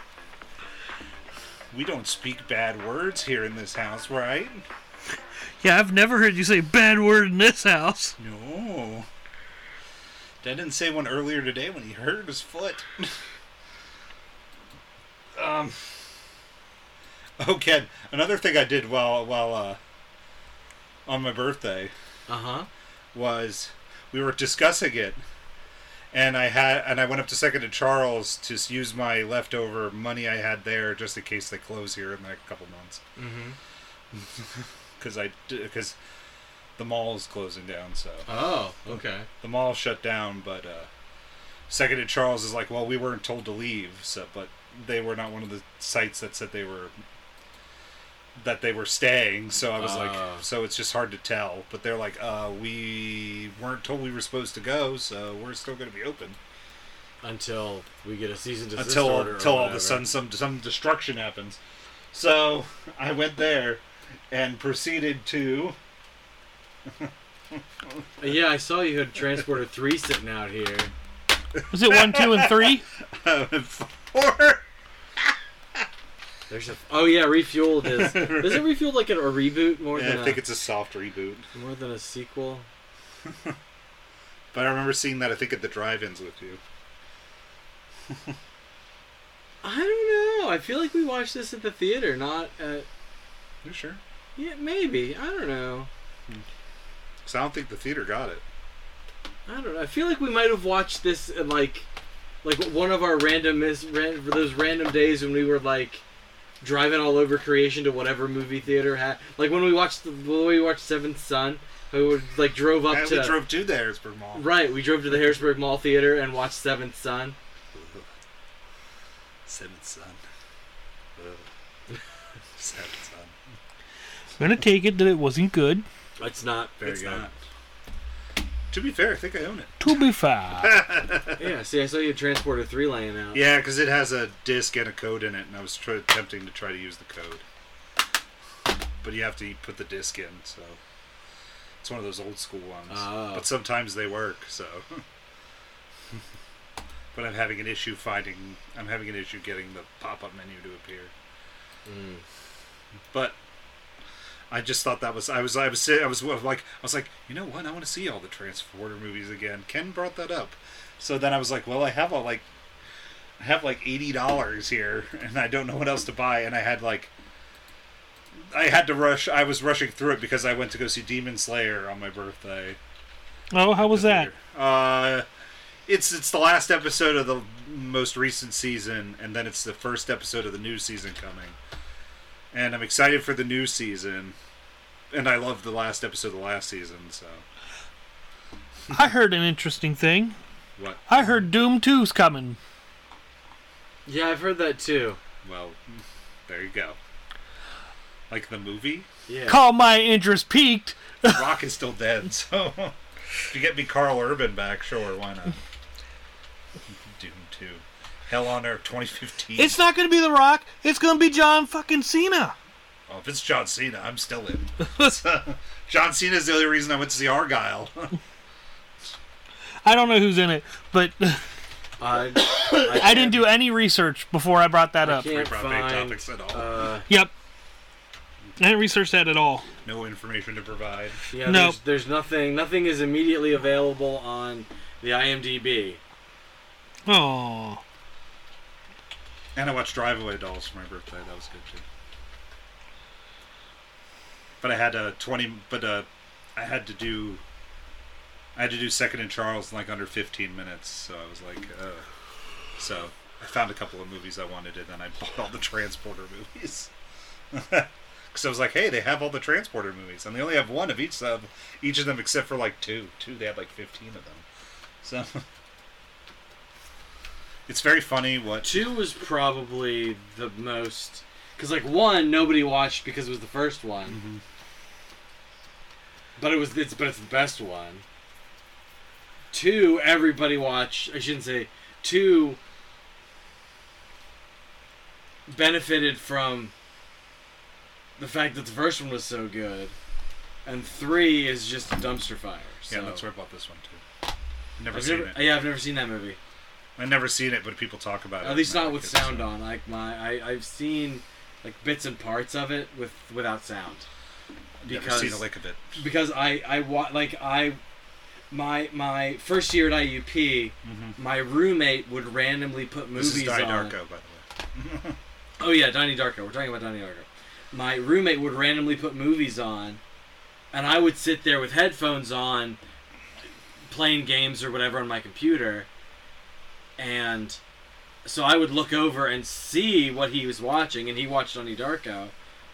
We don't speak bad words here in this house, right? Yeah, I've never heard you say bad word in this house. No. Dad didn't say one earlier today when he hurt his foot. Oh, Ken, another thing I did while on my birthday was we were discussing it, and I went up to Second and Charles to use my leftover money I had there just in case they close here in like a couple months. Because the mall is closing down, so. Oh, okay. The mall shut down, but Second and Charles is like, well, we weren't told to leave, so but they were not one of the sites that said they were staying, so I was like, so it's just hard to tell. But they're like, we weren't told we were supposed to go, so we're still going to be open until we get a cease and desist until order all of a sudden some destruction happens. So I went there and proceeded to. Yeah, I saw you had Transporter 3 sitting out here. Was it 1, 2, and 3? 4. Oh yeah, refueled is. Does it refuel like a reboot more than? I think it's a soft reboot. More than a sequel. But I remember seeing that. I think at the drive-ins with you. I don't know. I feel like we watched this at the theater, not at. You sure? Yeah, maybe. I don't know. Because I don't think the theater got it. I don't know. I feel like we might have watched this in like one of our for those random days when we were like driving all over creation to whatever movie theater had. Like when we watched Seventh Son, we would like drove up to. We drove to the Harrisburg Mall. Right, we drove to the Harrisburg Mall theater and watched Seventh Son. Seventh Son. Seventh Son. I'm gonna take it that it wasn't good. It's not very good. Not. To be fair, I think I own it. To be fair. Yeah, see, I saw you had Transporter 3 laying out. Yeah, because it has a disc and a code in it, and I was attempting to try to use the code. But you have to put the disc in, so... It's one of those old school ones. Oh. But sometimes they work, so... But I'm having an issue getting the pop-up menu to appear. But... I just thought that was I was like, you know what? I want to see all the Transporter movies again. Ken brought that up, so then I was like, well, I have like $80 here, and I don't know what else to buy, and I had to rush. I was rushing through it because I went to go see Demon Slayer on my birthday. Oh, how was that? It's the last episode of the most recent season, and then it's the first episode of the new season coming. And I'm excited for the new season. And I loved the last episode of the last season, so... I heard an interesting thing. What? I heard Doom 2's coming. Yeah, I've heard that too. Well, there you go. Like the movie? Yeah. Call my interest peaked. Rock is still dead, so... If you get me Carl Urban back, sure, why not? Doom 2. Hell on Earth 2015. It's not going to be The Rock. It's going to be John fucking Cena. Oh, if it's John Cena, I'm still in. John Cena's the only reason I went to see Argyle. I don't know who's in it, but I didn't do any research before I brought that up. Can't Big find, topics at all. Yep. I didn't research that at all. No information to provide. Yeah, Nope. There's nothing. Nothing is immediately available on the IMDb. Oh. And I watched Drive Away Dolls for my birthday. That was good too. But I had I had to do Second and Charles in like under 15 minutes. So I was like, so I found a couple of movies I wanted, and then I bought all the Transporter movies. Because I was like, hey, they have all the Transporter movies, and they only have one of each of them, except for like two. They had like 15 of them. So it's very funny what 2 was probably the most, because like 1 nobody watched because it was the first one, Mm-hmm. but it's the best one. 2 everybody watched. I shouldn't say 2 benefited from the fact that the first one was so good, and 3 is just a dumpster fire. So. Yeah, that's where I bought this one too. Never I've seen never, it. Yeah, I've never seen that movie. I've never seen it, but people talk about it. At least not with It's, sound on. Like I've seen like bits and parts of it without sound. Never Because seen a lick of it. because my first year at IUP, my roommate would randomly put movies This is Donnie on. Darko, by the way. Oh yeah, Donnie Darko. We're talking about Donnie Darko. My roommate would randomly put movies on, and I would sit there with headphones on, playing games or whatever on my computer, and so I would look over and see what he was watching, and he watched Donnie Darko,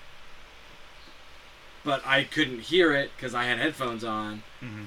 but I couldn't hear it because I had headphones on. Mm-hmm.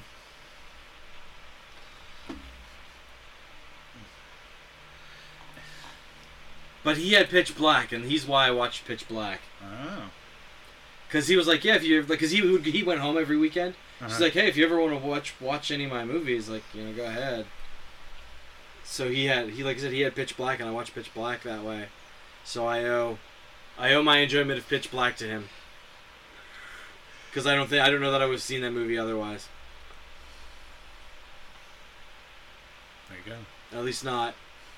But he had Pitch Black, and he's why I watched Pitch Black. Oh. Because he was like, yeah, if you, because he went home every weekend. Uh-huh. She's like, hey, if you ever want to watch any of my movies, like, you know, go ahead. So he like I said, he had Pitch Black, and I watched Pitch Black that way. So I owe my enjoyment of Pitch Black to him. Because I don't know that I would have seen that movie otherwise. There you go. At least not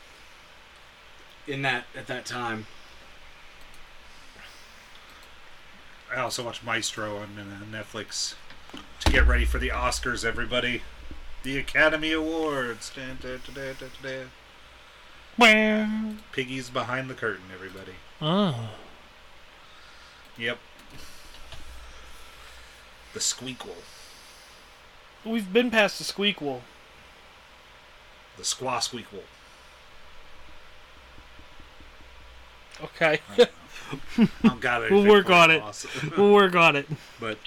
at that time. I also watched Maestro on Netflix to get ready for the Oscars, everybody. The Academy Awards. Dun, dun, dun, dun, dun, dun. Well. Piggy's behind the curtain, everybody. Oh. Yep. The Squeakquel. We've been past the Squeakquel. The Squasqueakquel. Okay. I've got it. We'll work on it. We'll work on it. But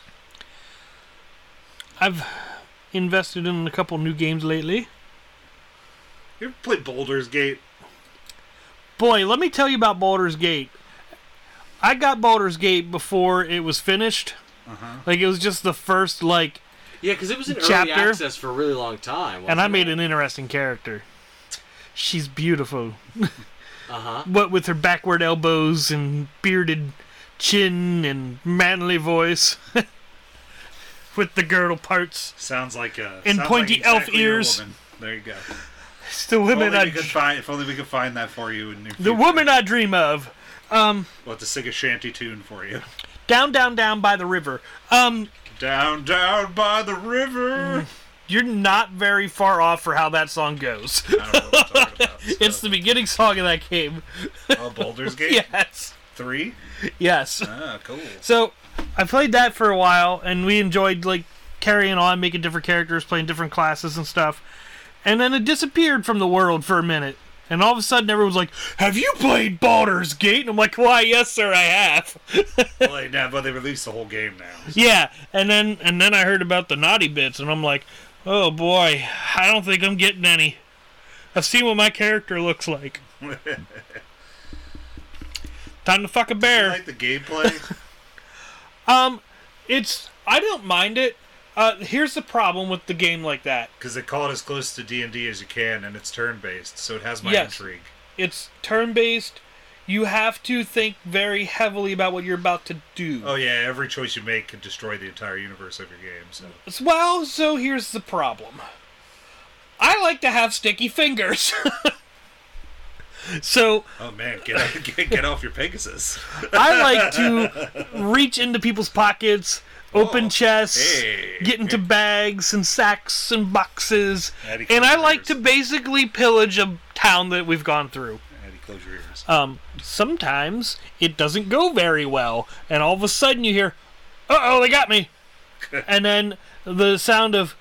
I've invested in a couple new games lately. you ever played Baldur's Gate? Boy, let me tell you about Baldur's Gate. I got Baldur's Gate before it was finished. Uh-huh. Like, it was just the first, like... Yeah, because it was in early Chapter. access for a really long time. And I made an interesting character. She's beautiful. Uh-huh. What with her backward elbows and bearded chin and manly voice. With the girdle parts. Sounds like a... And sounds pointy like elf exactly your ears. woman. There you go. It's the woman If only we could find that for you. In The woman I dream of. We'll have to sing a shanty tune for you. Down, down, down by the river. Down, down by the river. You're not very far off for how that song goes. I don't know what I'm talking about. So. It's the beginning song of that game. Oh, Baldur's Gate? Yes. 3? Yes. Ah, cool. So, I played that for a while, and we enjoyed, like, carrying on, making different characters, playing different classes and stuff. And then it disappeared from the world for a minute. And all of a sudden, everyone's like, have you played Baldur's Gate? And I'm like, why, yes, sir, I have. Well, they released the whole game now. So. Yeah, and then I heard about the naughty bits, and I'm like, oh boy, I don't think I'm getting any. I've seen what my character looks like. Time to fuck a You bear. like the gameplay? I don't mind it. Here's the problem with the game like that. Because they call it as close to D&D as you can, and it's turn-based, so it has my Yes. intrigue. It's turn-based. You have to think very heavily about what you're about to do. Oh yeah, every choice you make can destroy the entire universe of your game. So Well, so here's the problem. I like to have sticky fingers. So oh man, get off your Pegasus. I like to reach into people's pockets, open Oh, chests, hey. get into bags and sacks and boxes, Eddie, and close I your like ears. to basically pillage a town that we've gone through. Eddie, close your ears. Sometimes it doesn't go very well, and all of a sudden you hear, "Uh-oh, they got me," and then the sound of,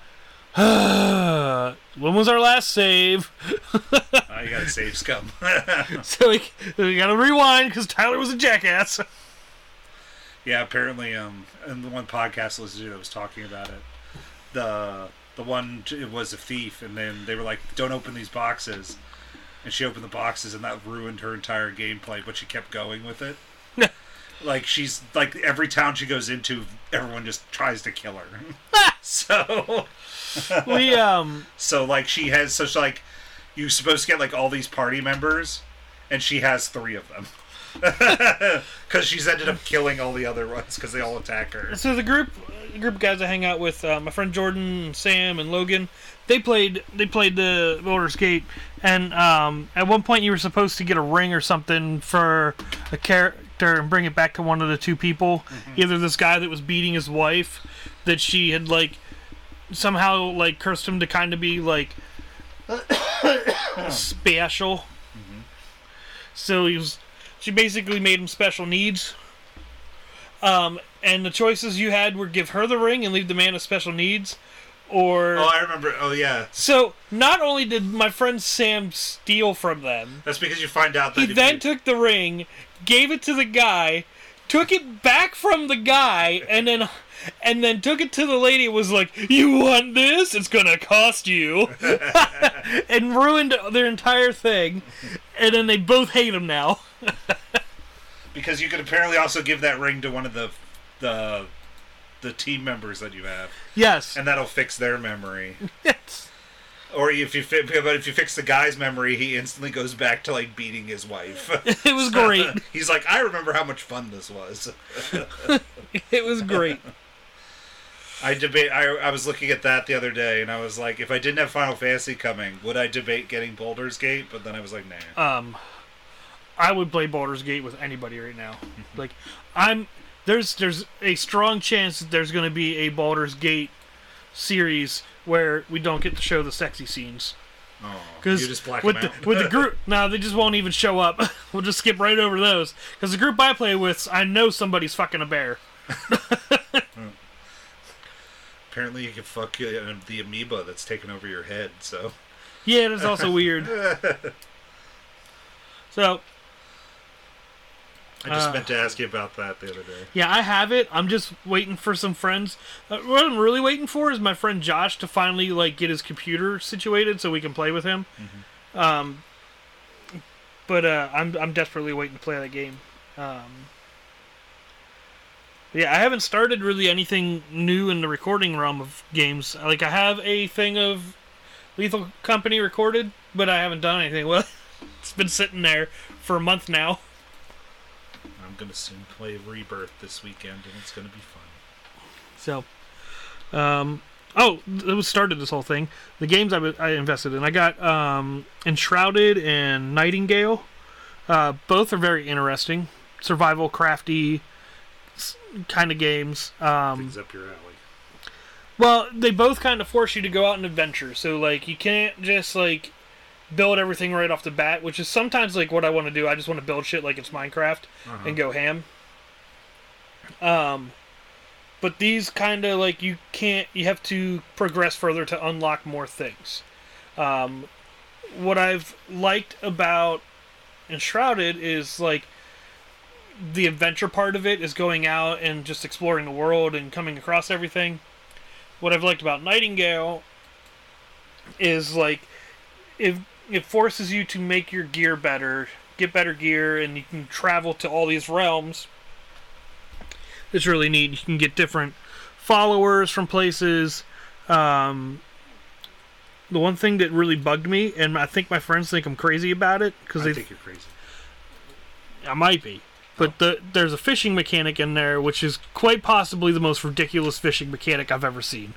when was our last save? Oh, you gotta save scum. So we gotta rewind because Tyler was a jackass. Yeah, apparently, in the one podcast I listened to that was talking about it, the one it was a thief, and then they were like, "Don't open these boxes," and she opened the boxes, and that ruined her entire gameplay. But she kept going with it. Like she's like every town she goes into, everyone just tries to kill her. So We so like you're supposed to get like all these party members, and she has 3 of them. Because she's ended up killing all the other ones because they all attack her. So the group of guys I hang out with, my friend Jordan, Sam, and Logan, they played the Baldur's Gate, and at one point you were supposed to get a ring or something for a character and bring it back to one of the two people. Either this guy that was beating his wife, that she had like somehow like cursed him to kind of be like special. So she basically made him special needs. And the choices you had were give her the ring and leave the man with special needs, or... Oh, I remember. Oh, yeah. So, not only did my friend Sam steal from them... That's because you find out that... He then took the ring, gave it to the guy, took it back from the guy, and then took it to the lady and was like, "You want this? It's gonna cost you." And ruined their entire thing. And then they both hate him now. Because you could apparently also give that ring to one of the team members that you have. Yes. And that'll fix their memory. Yes. Or if you fix the guy's memory, he instantly goes back to like beating his wife. It was great. He's like, "I remember how much fun this was." It was great. I was looking at that the other day, and I was like, if I didn't have Final Fantasy coming, would I debate getting Baldur's Gate? But then I was like, nah. I would play Baldur's Gate with anybody right now. Like, there's a strong chance that there's going to be a Baldur's Gate series where we don't get to show the sexy scenes. Oh, because you just black with them out. with the group, no, they just won't even show up. We'll just skip right over those. Because the group I play with, I know somebody's fucking a bear. Apparently, you can fuck the amoeba that's taken over your head. So yeah, that's also weird. So I just meant to ask you about that the other day. yeah, I have it. I'm just waiting for some friends. What I'm really waiting for is my friend Josh to finally like get his computer situated so we can play with him. But I'm desperately waiting to play that game. Yeah, I haven't started really anything new in the recording realm of games. Like, I have a thing of Lethal Company recorded, but I haven't done anything with it. It's been sitting there for a month now. I'm going to soon play Rebirth this weekend, and it's going to be fun. So, it was started this whole thing. The games I invested in. I got Enshrouded and Nightingale. Both are very interesting. Survival, crafty kind of games. Things up your alley. Well, they both kind of force you to go out and adventure. So, like, you can't just, like, build everything right off the bat, which is sometimes, like, what I want to do. I just want to build shit like it's Minecraft and go ham. But these kind of, like, you have to progress further to unlock more things. What I've liked about Enshrouded is, like, the adventure part of it is going out and just exploring the world and coming across everything. What I've liked about Nightingale is, like, it forces you to make your gear better, get better gear, and you can travel to all these realms. It's really neat. You can get different followers from places. The one thing that really bugged me, and I think my friends think I'm crazy about it, because I think you're crazy. I might be. But there's a fishing mechanic in there, which is quite possibly the most ridiculous fishing mechanic I've ever seen.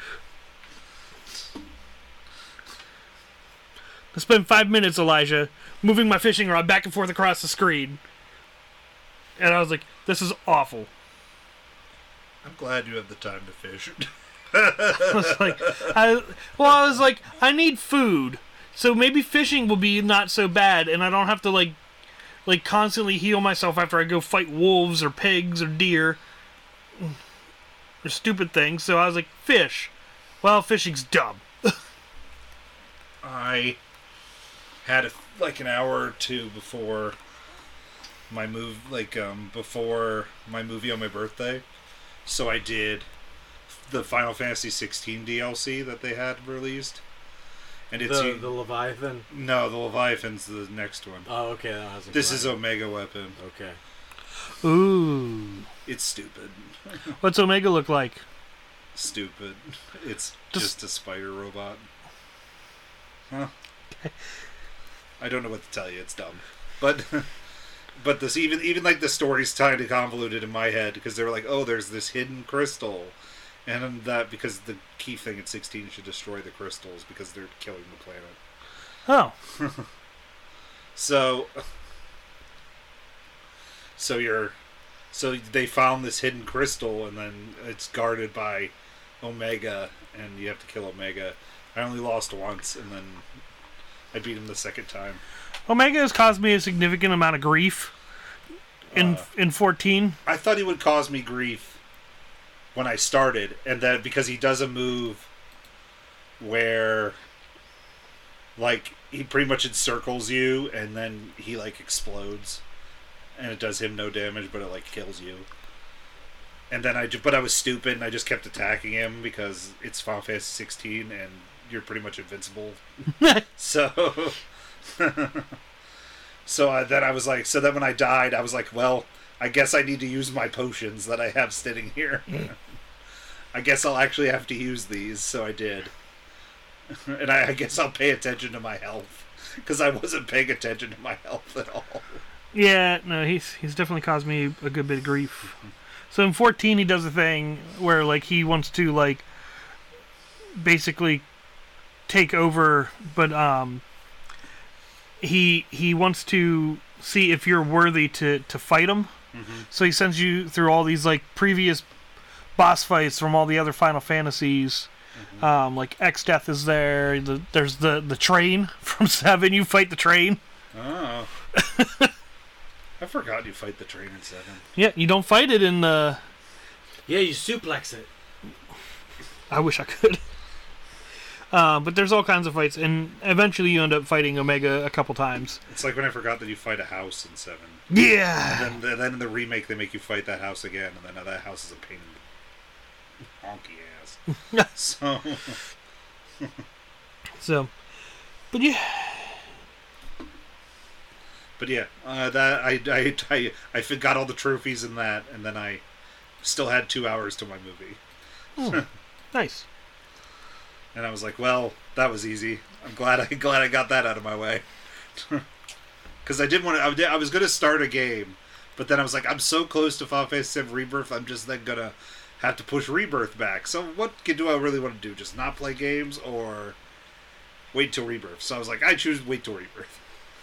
I spent 5 minutes, Elijah, moving my fishing rod back and forth across the screen. And I was like, this is awful. I'm glad you have the time to fish. I was like, I need food. So maybe fishing will be not so bad, and I don't have to, like constantly heal myself after I go fight wolves or pigs or deer or stupid things. So I was like, fish. Well, fishing's dumb. I had an hour or two before my before my movie on my birthday. So I did the Final Fantasy 16 DLC that they had released. And it's the Leviathan? No, the Leviathan's the next one. Oh, okay. That hasn't This is Omega Weapon. Okay. Ooh. It's stupid. What's Omega look like? Stupid. It's just a spider robot. Huh? I don't know what to tell you. It's dumb. But But this even like the story's kind of convoluted in my head because they were like, oh, there's this hidden crystal, and that because the key thing at 16 should destroy the crystals because they're killing the planet. Oh. So they found this hidden crystal, and then it's guarded by Omega, and you have to kill Omega. I only lost once, and then I beat him the second time. Omega has caused me a significant amount of grief in 14. I thought he would cause me grief when I started, and that because he does a move where, like, he pretty much encircles you, and then he, like, explodes, and it does him no damage, but it, like, kills you. And then but I was stupid, and I just kept attacking him because it's Final Fantasy 16, and you're pretty much invincible. So... then I was like, so then when I died, I was like, well, I guess I need to use my potions that I have sitting here. I guess I'll actually have to use these, so I did. And I guess I'll pay attention to my health, because I wasn't paying attention to my health at all. Yeah, no, he's definitely caused me a good bit of grief. So in 14, he does a thing where, like, he wants to, like, basically take over, but, He wants to see if you're worthy to fight him. Mm-hmm. So he sends you through all these like previous boss fights from all the other Final Fantasies. Mm-hmm. Like X-Death is there. There's the train from 7. You fight the train. Oh. I forgot you fight the train in 7. Yeah, you don't fight it in the... Yeah, you suplex it. I wish I could. But there's all kinds of fights, and eventually you end up fighting Omega a couple times. It's like when I forgot that you fight a house in 7. Yeah! And then in the remake, they make you fight that house again, and then that house is a pain in the honky ass. But yeah. But yeah, that I got all the trophies in that, and then I still had 2 hours to my movie. Nice. And I was like, well, that was easy. I'm glad I got that out of my way. Because I didn't want to... I was going to start a game, but then I was like, I'm so close to Final Fantasy VII Rebirth, I'm just then going to have to push Rebirth back. So what do I really want to do? Just not play games, or wait till Rebirth? So I was like, I choose wait till Rebirth.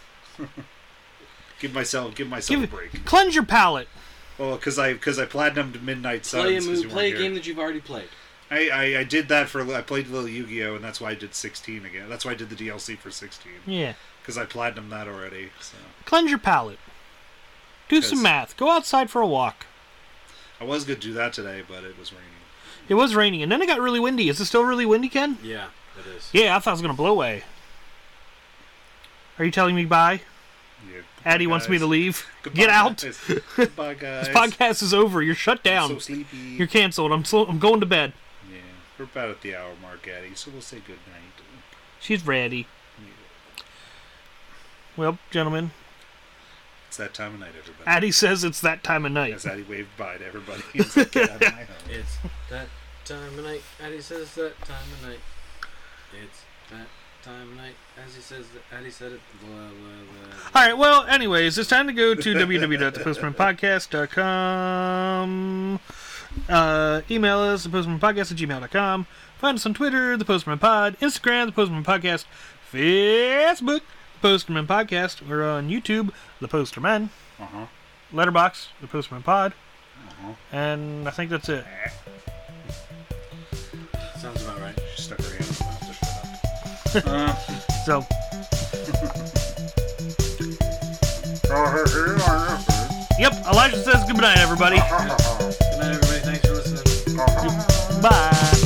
Give myself a break. Cleanse your palate. Well, because I platinumed Midnight Suns. Play a game that you've already played. I did that I played Little Yu-Gi-Oh! And that's why I did 16 again. That's why I did the DLC for 16. Yeah. Because I platinumed that already. So. Cleanse your palate. Do some math. Go outside for a walk. I was going to do that today, but it was raining. It was raining, and then it got really windy. Is it still really windy, Ken? Yeah, it is. Yeah, I thought it was going to blow away. Are you telling me bye? Yeah. Addie wants me to leave. Goodbye, Get out. Guys. Goodbye, guys. This podcast is over. You're shut down. I'm so sleepy. You're canceled. I'm going to bed. Yeah, we're about at the hour mark, Addie, so we'll say good night. She's ready. Yeah. Well, gentlemen. It's that time of night, everybody. Addie says it's that time of night. As Addie waved bye to everybody. He's like, get out of my home. It's that time of night. Addie says that time of night. It's that time of night. As he says that. Addie said it. Blah, blah, blah. All right. Well, anyways, it's time to go to www.thepostmanpodcast.com. Email us, thepostmanpodcast@gmail.com. Find us on Twitter, The Postman Pod, Instagram, The Postman Podcast, Facebook, The Postman Podcast. We're on YouTube, The Posterman. Letterboxd, The Postman Pod. And I think that's it. Sounds about right. She stuck her hand in my mouth to shut up. So. Yep, Elijah says good night, everybody. Good night, everybody. Thanks for listening. Bye.